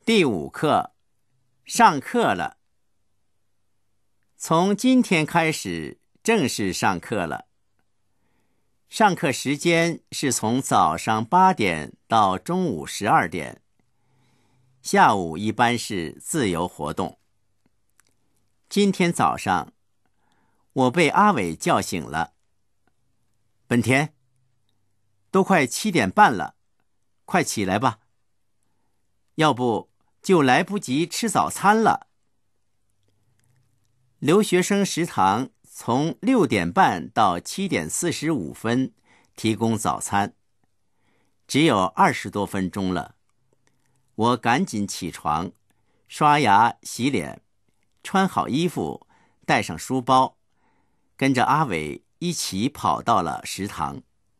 第5课，上课了。从今天开始正式上课了。上课时间是从早上8点到中午12点，下午一般是自由活动。今天早上，我被阿伟叫醒了。本田，都快7点半了，快起来吧，要不就来不及吃早餐了。留学生食堂从6点半到7点45分提供早餐，只有20多分钟了。我赶紧起床，刷牙洗脸，穿好衣服，带上书包，跟着阿伟一起跑到了食堂。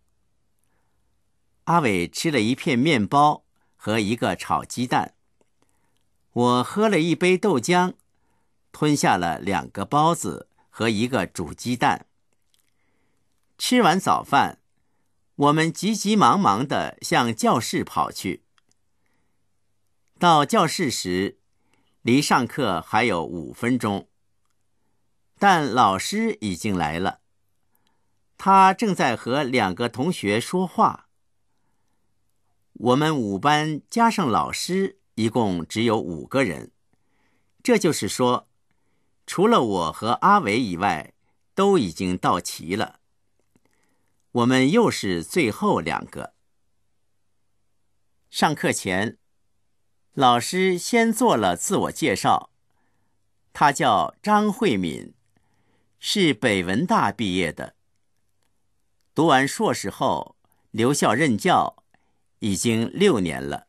阿伟吃了一片面包和一个炒鸡蛋，我喝了一杯豆浆，吞下了2个包子和一个煮鸡蛋。吃完早饭，我们急急忙忙地向教室跑去。到教室时，离上课还有5分钟，但老师已经来了，他正在和2个同学说话。我们5班加上老师一共只有5个人，这就是说，除了我和阿伟以外，都已经到齐了。我们又是最后2个。上课前，老师先做了自我介绍，他叫张慧敏，是北文大毕业的。读完硕士后，留校任教，已经6年了。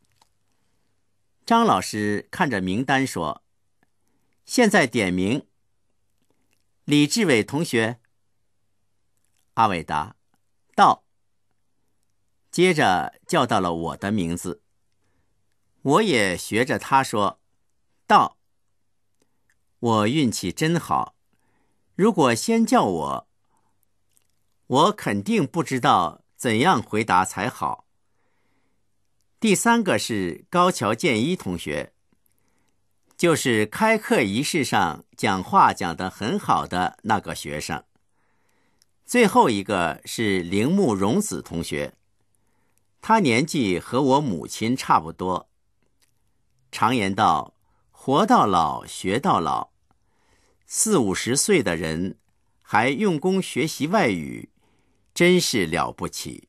张老师看着名单说：“现在点名，李志伟同学。”阿伟答：“到。”接着叫到了我的名字，我也学着他说：“到。”我运气真好，如果先叫我肯定不知道怎样回答才好。第3个是高桥健一同学，就是开课仪式上讲话讲得很好的那个学生。最后一个是铃木荣子同学，他年纪和我母亲差不多。常言道，活到老学到老，40、50岁的人还用功学习外语，真是了不起。